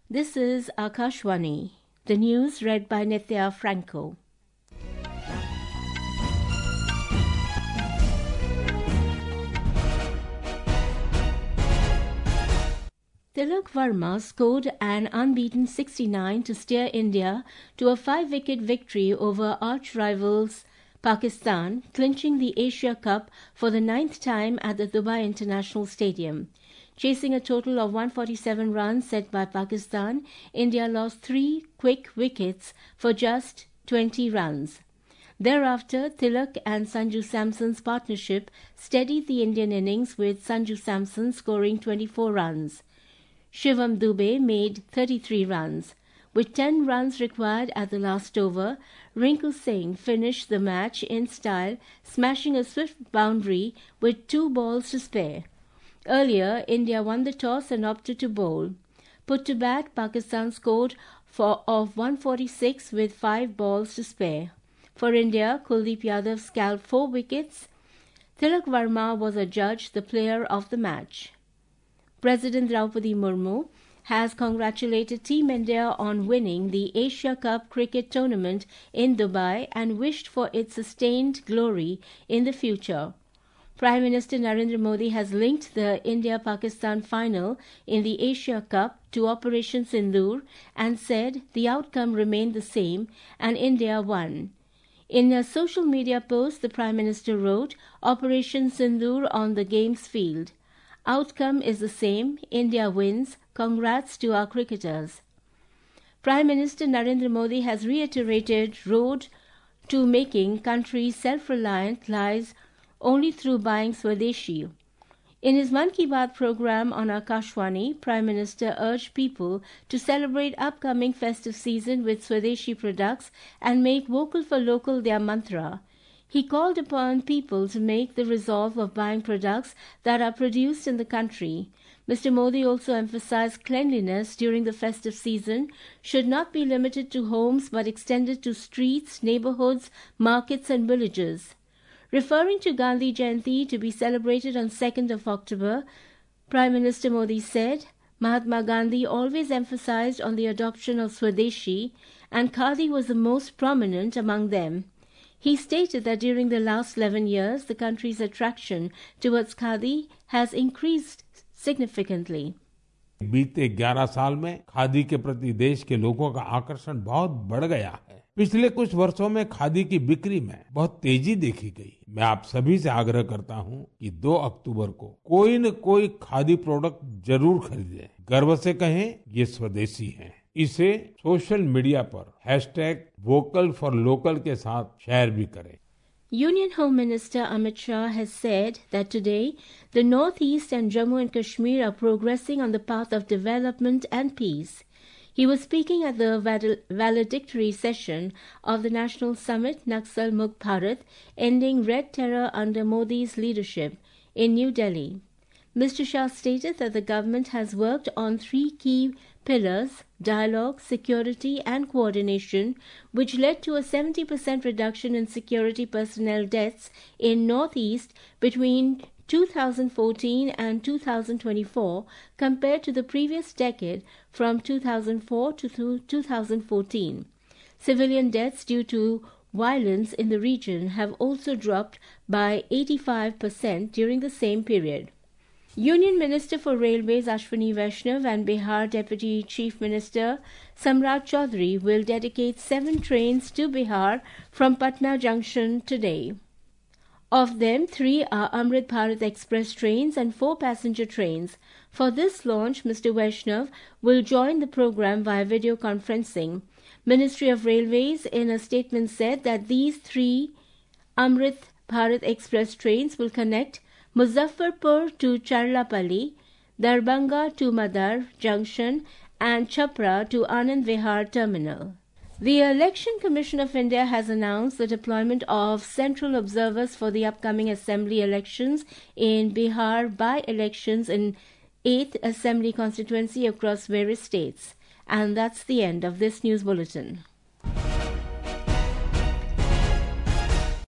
This is Akashvani. The news read by Nithya Franco. Tilak Varma scored an unbeaten 69 to steer India to a 5-wicket victory over arch-rivals Pakistan, clinching the Asia Cup for the 9th time at the Dubai International Stadium. Chasing a total of 147 runs set by Pakistan, India lost 3 quick wickets for just 20 runs. Thereafter, Tilak and Sanju Samson's partnership steadied the Indian innings, with Sanju Samson scoring 24 runs. Shivam Dube made 33 runs. With 10 runs required at the last over, Rinku Singh finished the match in style, smashing a swift boundary with 2 balls to spare. Earlier, India won the toss and opted to bowl. Put to bat, Pakistan scored of 146 with 5 balls to spare. For India, Kuldeep Yadav scalped 4 wickets. Tilak Varma was adjudged the player of the match. President Draupadi Murmu has congratulated Team India on winning the Asia Cup cricket tournament in Dubai and wished for its sustained glory in the future. Prime Minister Narendra Modi has linked the India-Pakistan final in the Asia Cup to Operation Sindoor and said the outcome remained the same and India won. In a social media post, the Prime Minister wrote, "Operation Sindoor on the games field. Outcome is the same. India wins. Congrats to our cricketers." Prime Minister Narendra Modi has reiterated road to making countries self-reliant lies only through buying Swadeshi. In his Mann Ki Baat program on Akashvani, Prime Minister urged people to celebrate upcoming festive season with Swadeshi products and make vocal for local their mantra. He called upon people to make the resolve of buying products that are produced in the country. Mr. Modi also emphasized cleanliness during the festive season should not be limited to homes but extended to streets, neighborhoods, markets and villages. Referring to Gandhi Jayanti to be celebrated on 2nd of October, Prime Minister Modi said, Mahatma Gandhi always emphasized on the adoption of Swadeshi and Khadi was the most prominent among them. He stated that during the last 11 years, the country's attraction towards Khadi has increased significantly. बीते 11 साल में खादी के प्रति देश के लोगों का आकर्षण बहुत बढ़ गया है। पिछले कुछ वर्षों में खादी की बिक्री में बहुत तेजी देखी गई। मैं आप सभी से आग्रह करता हूं कि 2 अक्टूबर को कोई न कोई खादी प्रोडक्ट जरूर खरीदें। गर्व से कहें ये स्वदेशी है। इसे सोशल मीडिया पर #VocalForLocal के साथ शेयर भी करें। Union Home Minister Amit Shah has said that today the Northeast and Jammu and Kashmir are progressing on the path of development and peace. He was speaking at the valedictory session of the National Summit Naxal Mukt Bharat, ending Red Terror under Modi's leadership in New Delhi. Mr. Shah stated that the government has worked on 3 key pillars: dialogue, security and coordination, which led to a 70% reduction in security personnel deaths in Northeast between 2014 and 2024 compared to the previous decade from 2004 to 2014. Civilian deaths due to violence in the region have also dropped by 85% during the same period. Union Minister for Railways Ashwini Vaishnav and Bihar Deputy Chief Minister Samrat Chaudhary will dedicate 7 trains to Bihar from Patna Junction today. Of them, 3 are Amrit Bharat Express trains and 4 passenger trains. For this launch, Mr. Vaishnav will join the program via video conferencing. Ministry of Railways in a statement said that these 3 Amrit Bharat Express trains will connect Muzaffarpur to Charlapalli, Darbhanga to Madar Junction and Chhapra to Anand Vihar Terminal. The Election Commission of India has announced the deployment of central observers for the upcoming assembly elections in Bihar by-elections in 8th Assembly constituency across various states. And that's the end of this news bulletin.